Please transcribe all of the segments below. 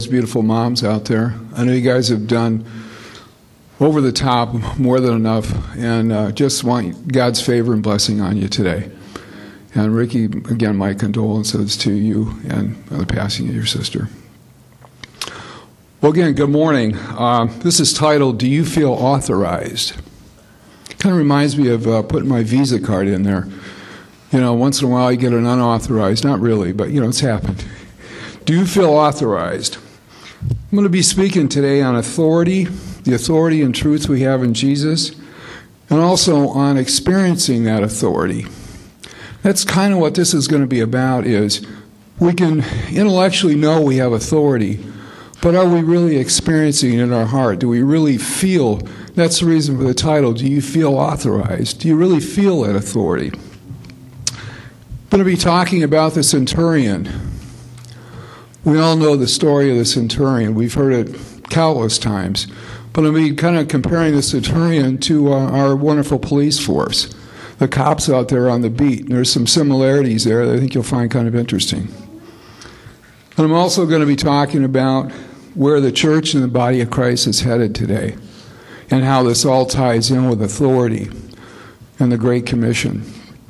Beautiful moms out there. I know you guys have done over the top, more than enough, and just want God's favor and blessing on you today. And Ricky, again, my condolences to you and the passing of your sister. Well, again, good morning. This is titled, Do You Feel Authorized? Kind of reminds me of putting my Visa card in there. You know, once in a while you get an unauthorized, not really, but, it's happened. Do you feel authorized? I'm going to be speaking today on authority, the authority and truth we have in Jesus, and also on experiencing that authority. That's kind of what this is going to be about, is we can intellectually know we have authority, but are we really experiencing it in our heart? Do we really feel? That's the reason for the title, Do You Feel Authorized? Do you really feel that authority? I'm going to be talking about the centurion. We all know the story of the centurion. We've heard it countless times. But I'm be kind of comparing the centurion to our wonderful police force, the cops out there on the beat. And there's some similarities there that I think you'll find kind of interesting. And I'm also going to be talking about where the church and the body of Christ is headed today, and how this all ties in with authority and the Great Commission.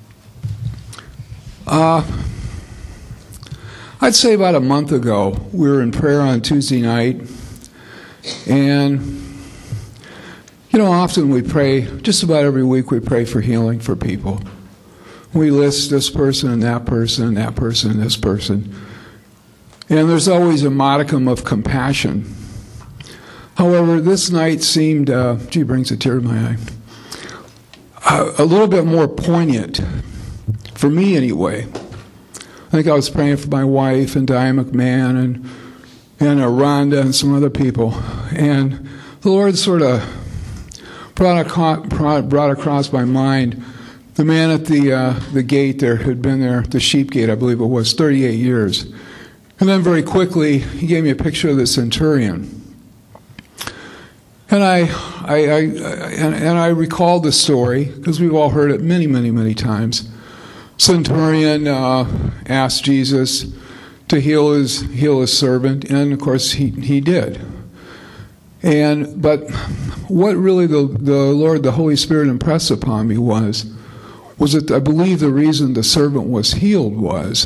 I'd say about a month ago, we were in prayer on Tuesday night, and, often we pray, just about every week we pray for healing for people. We list this person and that person and that person and this person. And there's always a modicum of compassion. However, this night seemed, brings a tear to my eye, a little bit more poignant, for me anyway. I think I was praying for my wife and Diane McMahon and Rhonda and some other people. And the Lord sort of brought across my mind the man at the gate there who'd been there, the sheep gate, I believe it was, 38 years. And then very quickly, he gave me a picture of the centurion. And I recalled the story, because we've all heard it many, many, many times. Centurion asked Jesus to heal his servant, and of course he did. But what really the Lord, the Holy Spirit impressed upon me was that I believe the reason the servant was healed was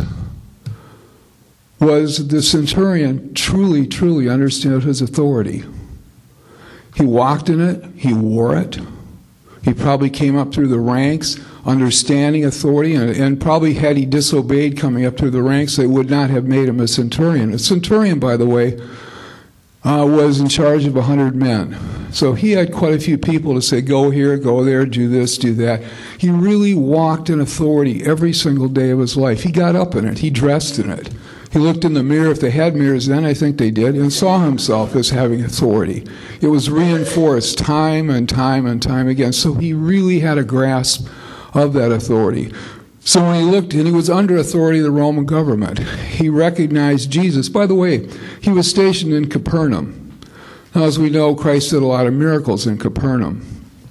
the centurion truly, truly understood his authority. He walked in it. He wore it. He probably came up through the ranks understanding authority, and probably had he disobeyed coming up through the ranks, they would not have made him a centurion. A centurion, by the way, was in charge of 100 men. So he had quite a few people to say, go here, go there, do this, do that. He really walked in authority every single day of his life. He got up in it. He dressed in it. He looked in the mirror, if they had mirrors then, I think they did, and saw himself as having authority. It was reinforced time and time and time again. So he really had a grasp of that authority. So when he looked, and he was under authority of the Roman government, he recognized Jesus. By the way, he was stationed in Capernaum. Now, as we know, Christ did a lot of miracles in Capernaum.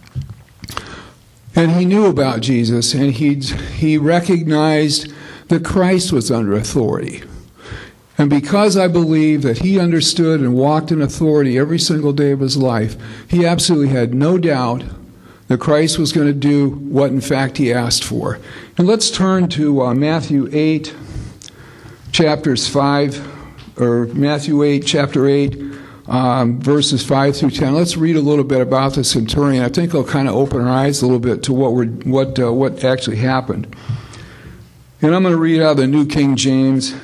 And he knew about Jesus, and he recognized that Christ was under authority. And because I believe that he understood and walked in authority every single day of his life, he absolutely had no doubt that Christ was going to do what, in fact, he asked for. And let's turn to Matthew 8, chapter 8, verses 5 through 10. Let's read a little bit about the centurion. I think it'll kind of open our eyes a little bit to what actually happened. And I'm going to read out of the New King James.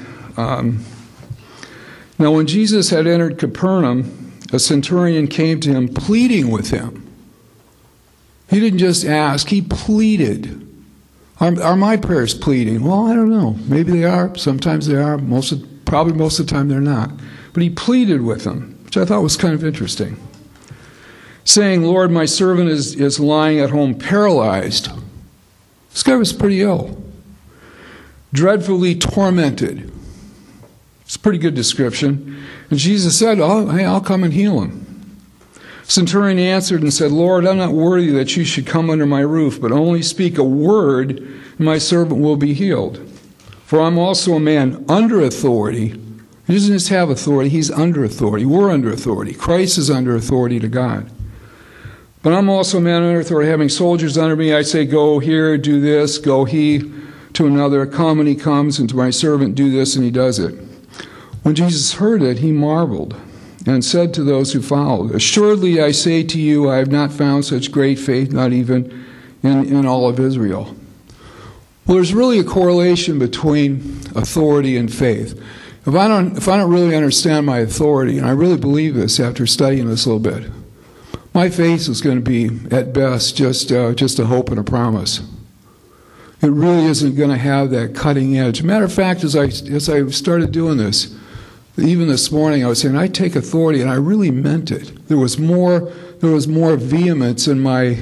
Now, when Jesus had entered Capernaum, a centurion came to him, pleading with him. He didn't just ask, he pleaded. Are my prayers pleading? Well, I don't know. Maybe they are. Sometimes they are. Probably most of the time they're not. But he pleaded with him, which I thought was kind of interesting. Saying, Lord, my servant is lying at home paralyzed. This guy was pretty ill. Dreadfully tormented. It's a pretty good description. And Jesus said, hey, I'll come and heal him. Centurion answered and said, Lord, I'm not worthy that you should come under my roof, but only speak a word, and my servant will be healed. For I'm also a man under authority, He doesn't just have authority, he's under authority. We're under authority. Christ is under authority to God. But I'm also a man under authority, having soldiers under me. I say, go here, do this, go he to another, come, and he comes, and to my servant, do this, and he does it. When Jesus heard it, he marveled and said to those who followed, assuredly I say to you, I have not found such great faith, not even in all of Israel. Well, there's really a correlation between authority and faith. If I don't really understand my authority, and I really believe this after studying this a little bit, my faith is going to be, at best, just a hope and a promise. It really isn't going to have that cutting edge. Matter of fact, as I started doing this, even this morning, I was saying I take authority, and I really meant it. There was more vehemence in my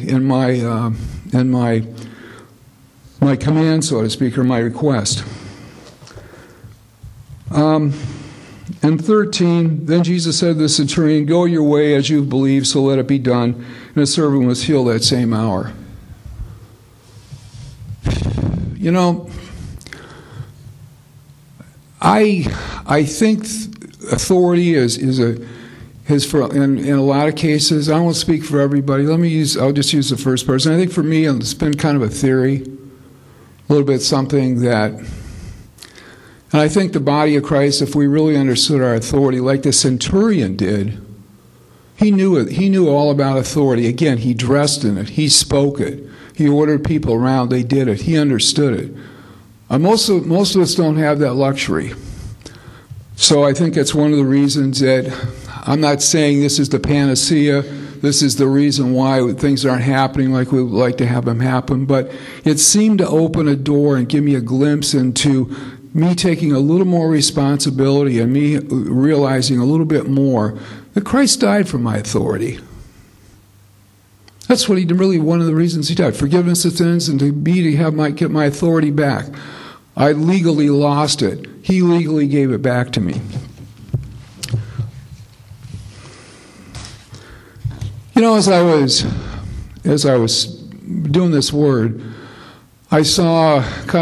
command, so to speak, or my request. And 13, then Jesus said to the centurion, go your way as you believe, so let it be done. And his servant was healed that same hour. You know, I think authority is for in a lot of cases. I won't speak for everybody. I'll just use the first person. I think for me, it's been kind of a theory, a little bit something that. And I think the body of Christ, if we really understood our authority, like the centurion did, he knew it. He knew all about authority. Again, he dressed in it. He spoke it. He ordered people around. They did it. He understood it. Most of us don't have that luxury. So I think that's one of the reasons that I'm not saying this is the panacea. This is the reason why things aren't happening like we would like to have them happen. But it seemed to open a door and give me a glimpse into me taking a little more responsibility and me realizing a little bit more that Christ died for my authority. That's what he really, one of the reasons he died. Forgiveness of sins and to get my authority back. I legally lost it. He legally gave it back to me. You know, as I was doing this word, I saw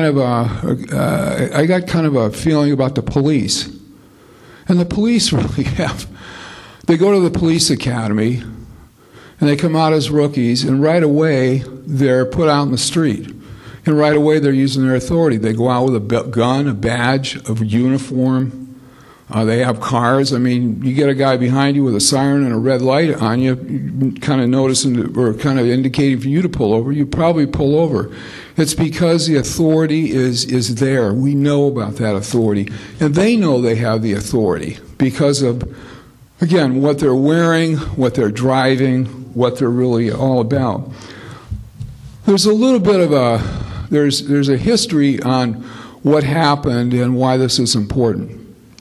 I got kind of a feeling about the police. And the police really they go to the police academy, and they come out as rookies, and right away they're put out in the street. And right away they're using their authority. They go out with a gun, a badge, a uniform. They have cars. I mean, you get a guy behind you with a siren and a red light on you, kind of noticing or kind of indicating for you to pull over. You probably pull over. It's because the authority is there. We know about that authority. And they know they have the authority because of, again, what they're wearing, what they're driving, what they're really all about. There's a little bit of there's a history on what happened and why this is important.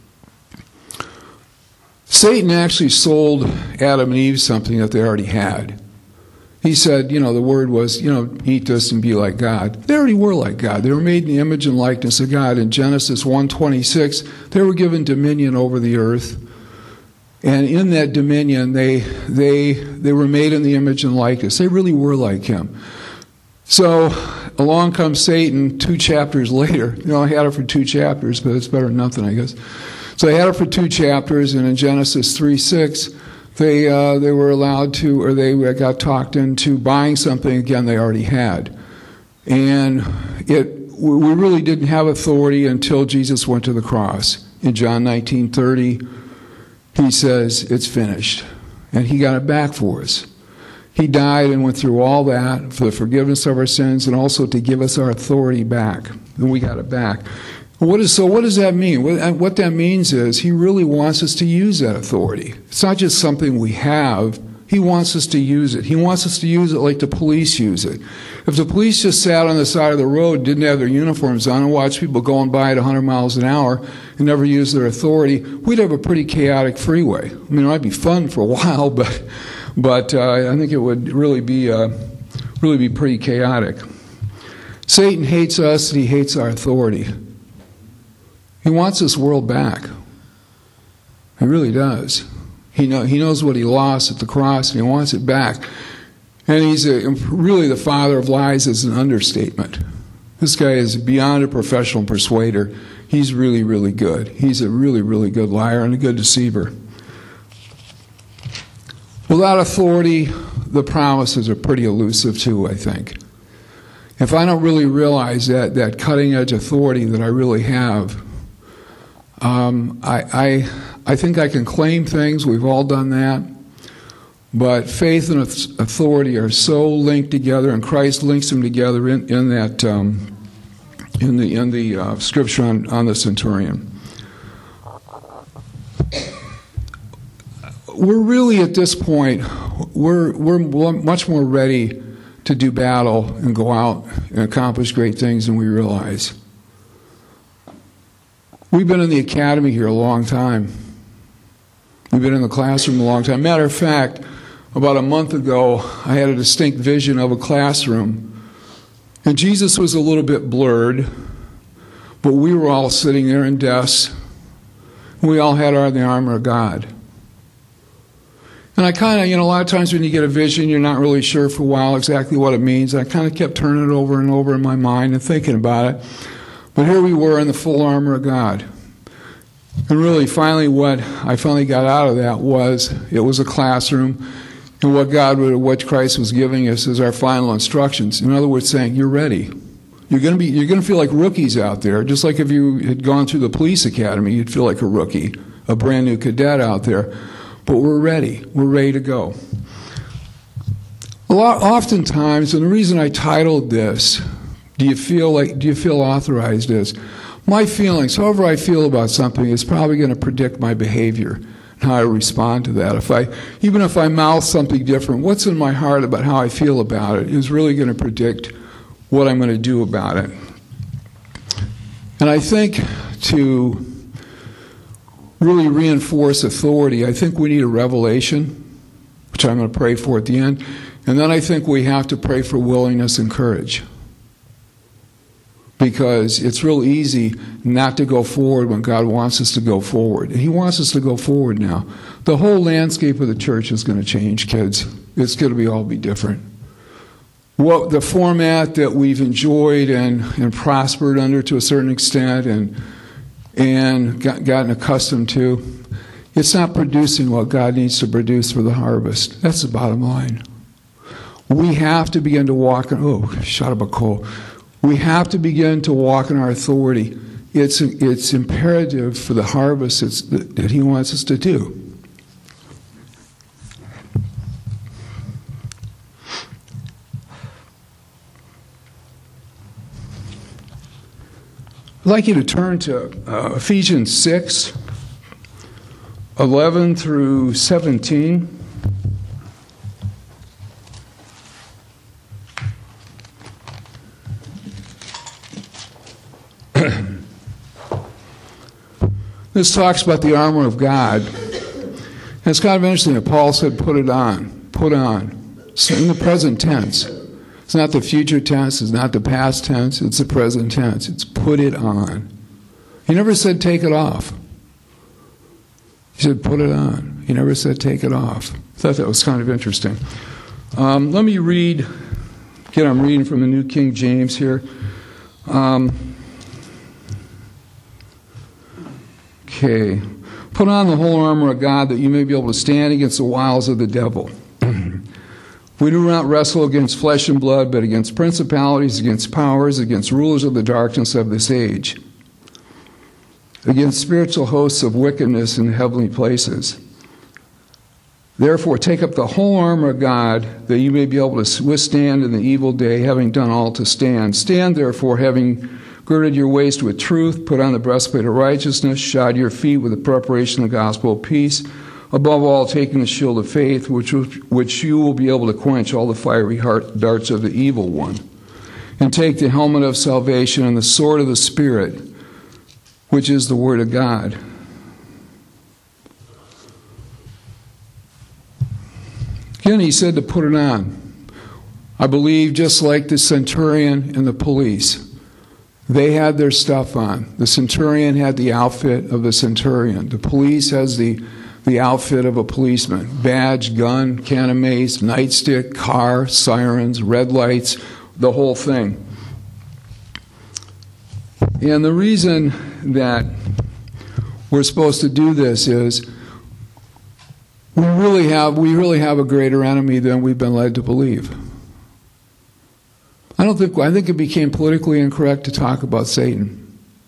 Satan actually sold Adam and Eve something that they already had. He said, the word was, eat this and be like God. They already were like God. They were made in the image and likeness of God. In Genesis 1:26, they were given dominion over the earth. And in that dominion, they were made in the image and likeness. They really were like him. So along comes Satan 2 chapters later. I had it for 2 chapters, but it's better than nothing, I guess. So I had it for 2 chapters, and in Genesis 3:6, they were allowed to, or they got talked into buying something again they already had, and we really didn't have authority until Jesus went to the cross. In John 19:30, he says it's finished, and he got it back for us. He died and went through all that for the forgiveness of our sins, and also to give us our authority back, and we got it back. What does that mean? What that means is he really wants us to use that authority. It's not just something we have. He wants us to use it. He wants us to use it like the police use it. If the police just sat on the side of the road, didn't have their uniforms on, and watched people going by at 100 miles an hour and never use their authority, we'd have a pretty chaotic freeway. I mean, it might be fun for a while, but I think it would really be pretty chaotic. Satan hates us and he hates our authority. He wants this world back. He really does. He knows what he lost at the cross, and he wants it back. And he's really the father of lies is an understatement. This guy is beyond a professional persuader. he's really, really good. He's a really, really good liar and a good deceiver. Without authority, the promises are pretty elusive too, I think. If I don't really realize that cutting-edge authority that I really have, I think I can claim things. We've all done that. But faith and authority are so linked together, and Christ links them together in the scripture on the centurion. We're really at this point, we're much more ready to do battle and go out and accomplish great things than we realize. We've been in the academy here a long time. We've been in the classroom a long time. Matter of fact, about a month ago, I had a distinct vision of a classroom. And Jesus was a little bit blurred, but we were all sitting there in desks. And we all had the armor of God. And I kind of, a lot of times when you get a vision, you're not really sure for a while exactly what it means. I kind of kept turning it over and over in my mind and thinking about it. But here we were in the full armor of God. And really, what I finally got out of that was, it was a classroom, and what Christ was giving us is our final instructions. In other words, saying, you're ready. You're going to feel like rookies out there, just like if you had gone through the police academy, you'd feel like a rookie, a brand new cadet out there. But we're ready. We're ready to go. Oftentimes, and the reason I titled this, do you feel authorized, is my feelings, however I feel about something, is probably going to predict my behavior and how I respond to that. Even if I mouth something different, what's in my heart about how I feel about it is really going to predict what I'm going to do about it. And I think to really reinforce authority, I think we need a revelation, which I'm going to pray for at the end. And then I think we have to pray for willingness and courage. Because it's real easy not to go forward when God wants us to go forward. And He wants us to go forward now. The whole landscape of the church is going to change, kids. It's going to all be different. The format that we've enjoyed and prospered under to a certain extent and gotten accustomed to, it's not producing what God needs to produce for the harvest. That's the bottom line. We have to begin to walk in, we have to begin to walk in our authority. It's imperative for the harvest that He wants us to do. I'd like you to turn to Ephesians 6, 11 through 17. This talks about the armor of God. And it's kind of interesting that Paul said, put it on, put on. It's in the present tense. It's not the future tense, it's not the past tense, it's the present tense. It's put it on. He never said take it off. He said put it on. He never said take it off. I thought that was kind of interesting. Let me read. Again, I'm reading from the New King James here. Okay. Put on the whole armor of God that you may be able to stand against the wiles of the devil. We do not wrestle against flesh and blood, but against principalities, against powers, against rulers of the darkness of this age, against spiritual hosts of wickedness in heavenly places. Therefore, take up the whole armor of God, that you may be able to withstand in the evil day, having done all to stand. Stand, therefore, having girded your waist with truth, put on the breastplate of righteousness, shod your feet with the preparation of the gospel of peace, above all, taking the shield of faith, which you will be able to quench all the fiery darts of the evil one. And take the helmet of salvation and the sword of the Spirit, which is the Word of God. Again, he said to put it on. I believe just like the centurion and the police, they had their stuff on. The centurion had the outfit of the centurion. The police has the outfit of a policeman. Badge, gun, can of mace, nightstick, car, sirens, red lights, the whole thing. And the reason that we're supposed to do this is we really have a greater enemy than we've been led to believe. I think it became politically incorrect to talk about Satan.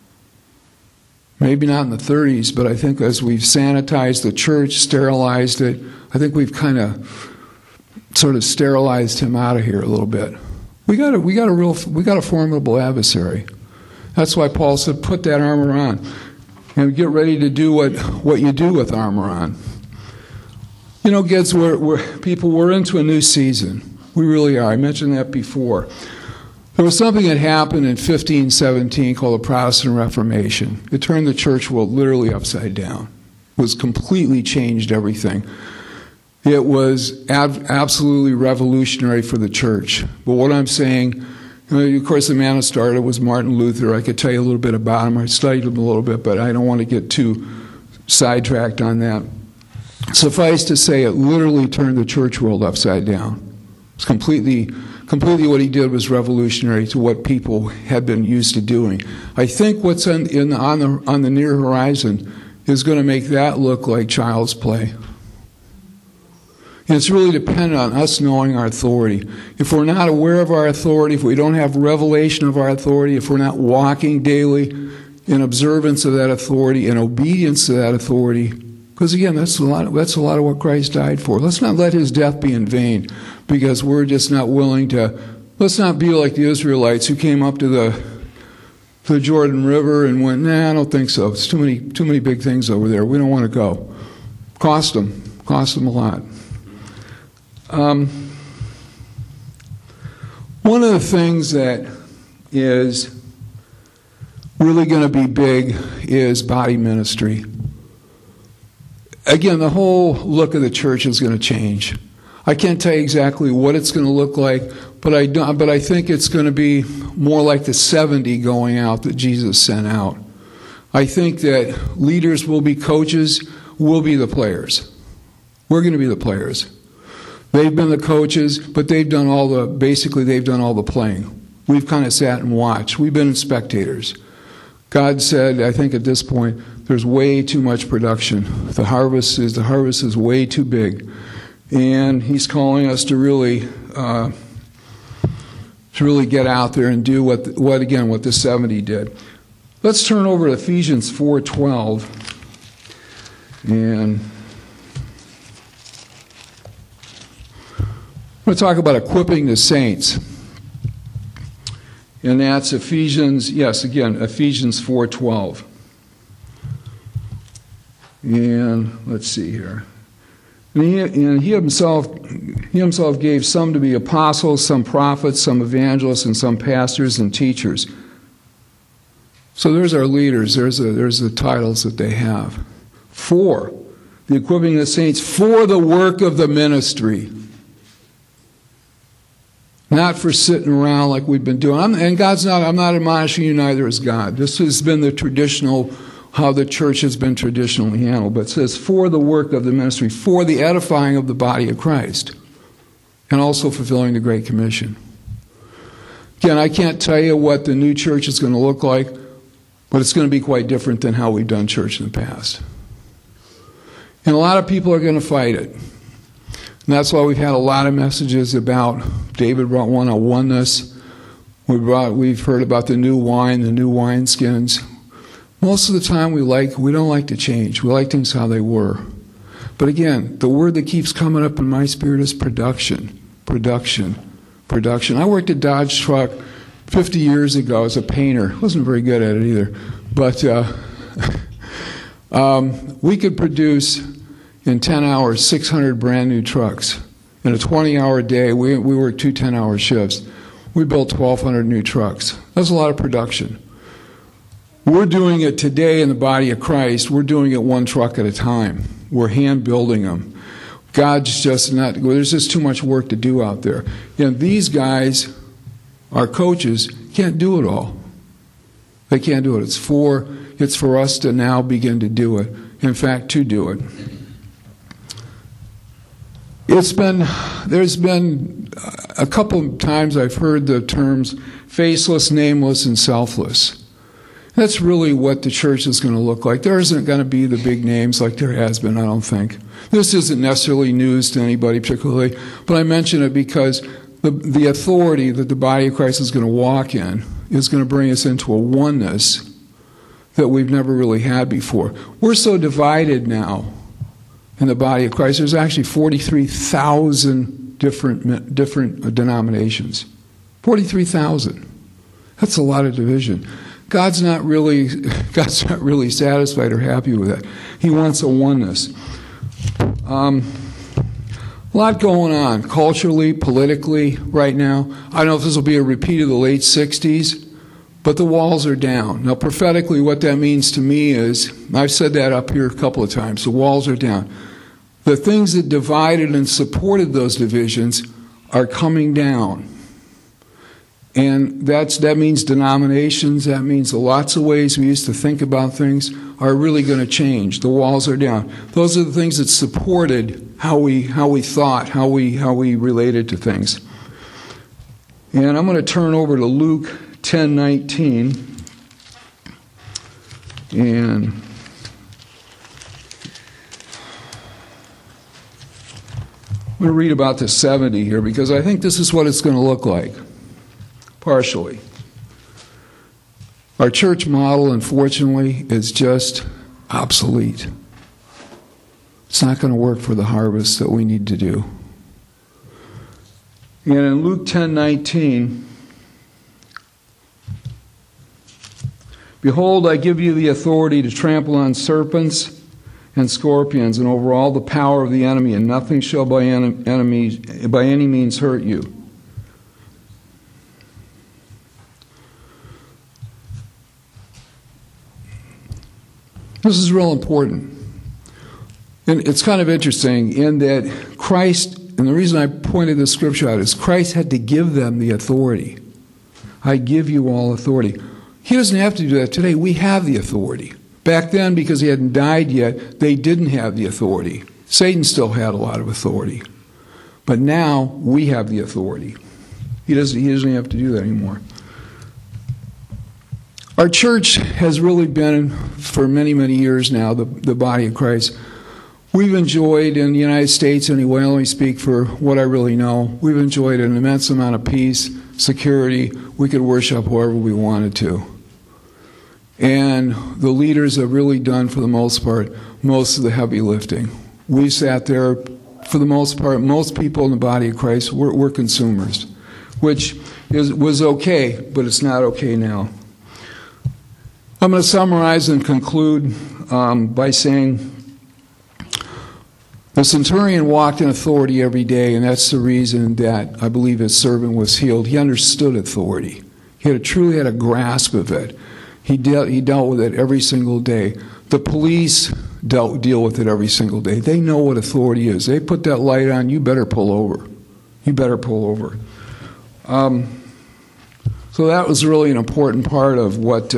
Maybe not in the 30s, but I think as we've sanitized the church, sterilized it, I think we've kind of sort of sterilized him out of here a little bit. We got a formidable adversary. That's why Paul said, put that armor on and get ready to do what you do with armor on. You know, kids, we're into a new season. We really are. I mentioned that before. There was something that happened in 1517 called the Protestant Reformation. It turned the church world literally upside down. It was completely changed everything. It was absolutely revolutionary for the church. But what I'm saying, of course, the man who started was Martin Luther. I could tell you a little bit about him. I studied him a little bit, but I don't want to get too sidetracked on that. Suffice to say, it literally turned the church world upside down. It's completely what he did was revolutionary to what people had been used to doing. I think what's on the near horizon is going to make that look like child's play. And it's really dependent on us knowing our authority. If we're not aware of our authority, if we don't have revelation of our authority, if we're not walking daily in observance of that authority and obedience to that authority, because again, that's a lot of what Christ died for. Let's not let his death be in vain, because we're just not willing to. Let's not be like the Israelites who came up to the Jordan River and went, nah, I don't think so. It's too many big things over there. We don't want to go. Cost them a lot. One of the things that is really going to be big is body ministry. Again, the whole look of the church is going to change. I can't tell you exactly what it's going to look like, but I think it's going to be more like the 70 going out that Jesus sent out. I think that leaders will be coaches, we'll be the players. We're going to be the players. They've been the coaches, but they've done all the playing. We've kind of sat and watched. We've been spectators. God said, I think at this point, there's way too much production. The harvest is way too big. And he's calling us to really get out there and do what the 70 did. Let's turn over to Ephesians 4:12. And I'm going to talk about equipping the saints. And that's Ephesians 4:12. And let's see here. And he himself gave some to be apostles, some prophets, some evangelists, and some pastors and teachers. So there's our leaders. There's the titles that they have. For the equipping of the saints for the work of the ministry. Not for sitting around like we've been doing. I'm not admonishing you, neither is God. This has been the traditional, how the church has been traditionally handled. But it says, for the work of the ministry, for the edifying of the body of Christ, and also fulfilling the Great Commission. Again, I can't tell you what the new church is going to look like, but it's going to be quite different than how we've done church in the past. And a lot of people are going to fight it. And that's why we've had a lot of messages about, David brought one on oneness. We've heard about the new wine, the new wineskins. Most of the time we don't like to change. We like things how they were. But again, the word that keeps coming up in my spirit is production. Production. I worked at Dodge Truck 50 years ago as a painter. Wasn't very good at it either. But we could produce in 10 hours 600 brand new trucks. In a 20-hour day, we worked 2 10-hour shifts. We built 1,200 new trucks. That's a lot of production. We're doing it today in the body of Christ. We're doing it one truck at a time. We're hand building them. God's just not, there's just too much work to do out there. These guys, our coaches, can't do it all. They can't do it. It's for us to now begin to do it. In fact, to do it. There's been a couple of times I've heard the terms faceless, nameless, and selfless. That's really what the church is going to look like. There isn't going to be the big names like there has been, I don't think. This isn't necessarily news to anybody particularly, but I mention it because the authority that the body of Christ is going to walk in is going to bring us into a oneness that we've never really had before. We're so divided now in the body of Christ. There's actually 43,000 different denominations. 43,000. That's a lot of division. God's not really satisfied or happy with that. He wants a oneness. A lot going on culturally, politically right now. I don't know if this will be a repeat of the late 60s, but the walls are down. Now, prophetically, what that means to me is, I've said that up here a couple of times, the walls are down. The things that divided and supported those divisions are coming down. And that means denominations, that means lots of ways we used to think about things are really going to change. The walls are down. Those are the things that supported how we thought, how we related to things. And I'm going to turn over to Luke 10:19. And I'm going to read about the 70 here because I think this is what it's going to look like. Partially. Our church model, unfortunately, is just obsolete. It's not going to work for the harvest that we need to do. And in Luke 10:19, behold, I give you the authority to trample on serpents and scorpions and over all the power of the enemy, and nothing shall by any means hurt you. This is real important. And it's kind of interesting in that Christ, and the reason I pointed this scripture out is Christ had to give them the authority. I give you all authority. He doesn't have to do that today. We have the authority. Back then, because he hadn't died yet, they didn't have the authority. Satan still had a lot of authority. But now, we have the authority. He doesn't have to do that anymore. Our church has really been, for many, many years now, the body of Christ. We've enjoyed, in the United States anyway, I only speak for what I really know, we've enjoyed an immense amount of peace, security. We could worship whoever we wanted to. And the leaders have really done, for the most part, most of the heavy lifting. We sat there, for the most part, most people in the body of Christ were consumers, which was okay, but it's not okay now. I'm going to summarize and conclude by saying the centurion walked in authority every day, and that's the reason that I believe his servant was healed. He understood authority. He truly had a grasp of it. He dealt with it every single day. The police deal with it every single day. They know what authority is. They put that light on, you better pull over. You better pull over. So that was really an important part of what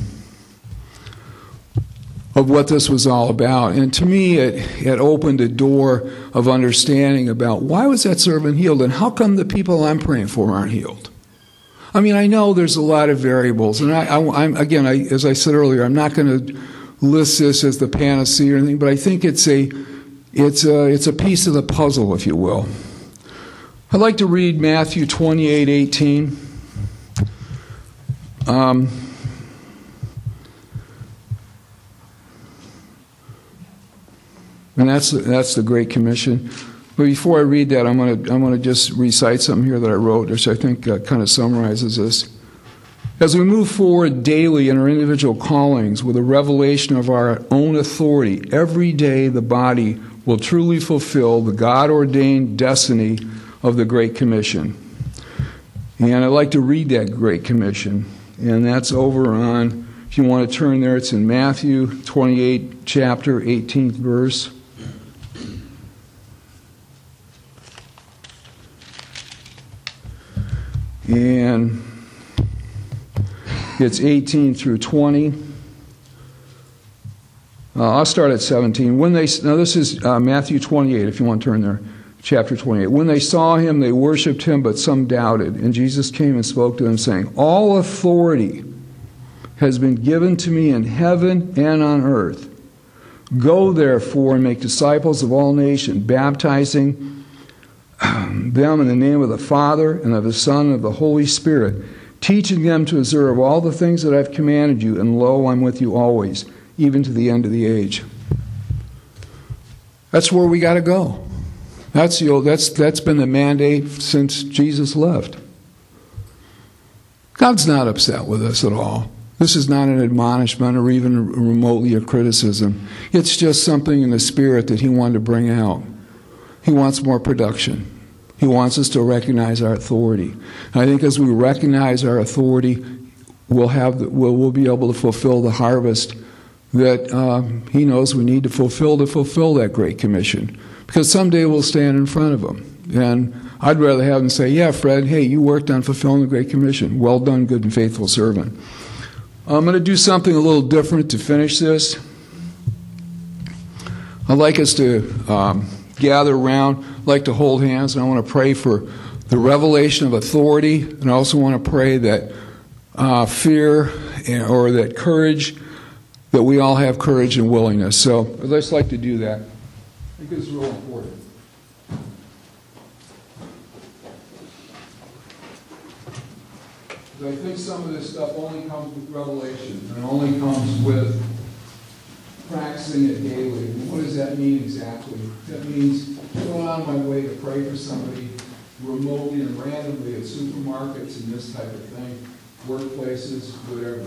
this was all about. And to me, it opened a door of understanding about why was that servant healed and how come the people I'm praying for aren't healed? I mean, I know there's a lot of variables. And I'm as I said earlier, I'm not going to list this as the panacea or anything, but I think it's a piece of the puzzle, if you will. I'd like to read Matthew 28:18. And that's the Great Commission. But before I read that, I'm going to just recite something here that I wrote, which I think kind of summarizes this. As we move forward daily in our individual callings with a revelation of our own authority, every day the body will truly fulfill the God-ordained destiny of the Great Commission. And I'd like to read that Great Commission. And that's over on, if you want to turn there, it's in Matthew 28, chapter 18th verse. And it's 18 through 20. I'll start at 17. Now this is Matthew 28, if you want to turn there, chapter 28. When they saw him, they worshipped him, but some doubted. And Jesus came and spoke to them, saying, all authority has been given to me in heaven and on earth. Go, therefore, and make disciples of all nations, baptizing them in the name of the Father and of the Son and of the Holy Spirit, teaching them to observe all the things that I've commanded you, and lo, I'm with you always, even to the end of the age. That's where we got to go. That's been the mandate since Jesus left. God's not upset with us at all. This is not an admonishment or even remotely a criticism. It's just something in the spirit that he wanted to bring out. He wants more production. He wants us to recognize our authority. And I think as we recognize our authority, we'll be able to fulfill the harvest that he knows we need to fulfill that Great Commission. Because someday we'll stand in front of him. And I'd rather have him say, yeah, Fred, hey, you worked on fulfilling the Great Commission. Well done, good and faithful servant. I'm going to do something a little different to finish this. I'd like us to gather around, I'd like to hold hands, and I want to pray for the revelation of authority, and I also want to pray that fear or that courage, that we all have courage and willingness. So I'd just like to do that. I think it's real important. I think some of this stuff only comes with revelation and only comes with practicing it daily. And what does that mean exactly? That means going on my way to pray for somebody remotely and randomly at supermarkets and this type of thing, workplaces, whatever.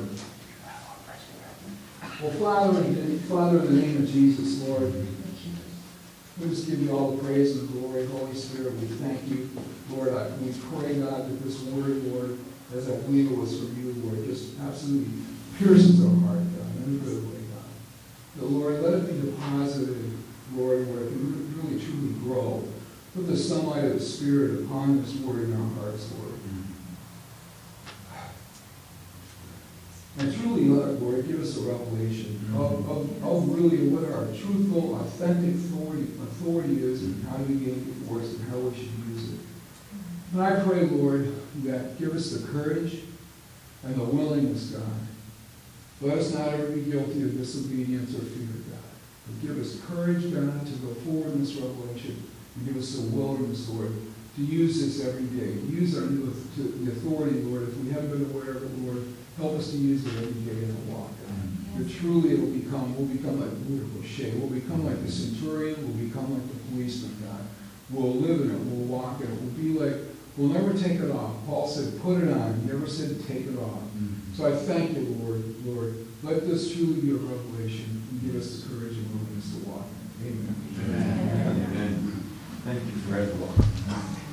Well, Father, in the name of Jesus, Lord, we just give you all the praise and glory. Holy Spirit, we thank you. Lord, we pray, God, that this word, Lord, as I believe it was from you, Lord, just absolutely pierces our heart, God, in a good way, God. But Lord, let it be deposited, Lord, where it can really truly grow. Put the sunlight of the Spirit upon this word in our hearts, Lord. And truly, Lord, give us a revelation of really what our truthful, authentic authority is and how we gain it for us and how we should use it. And I pray, Lord, that give us the courage and the willingness, God. Let us not ever be guilty of disobedience or fear, God. But give us courage, God, to go forward in this revelation. And give us the willingness, Lord, to use this every day. Use the authority, Lord. If we haven't been aware of it, Lord, help us to use it every day in the walk, God. But truly we'll become like we'll become like the centurion, we'll become like the policeman, God. We'll live in it, we'll walk in it. We'll be like, we'll never take it off. Paul said, put it on. He never said take it off. So I thank you, Lord. Let this truly be a revelation and give us the courage and willingness to walk in it. Amen. Amen. Thank you, Fred.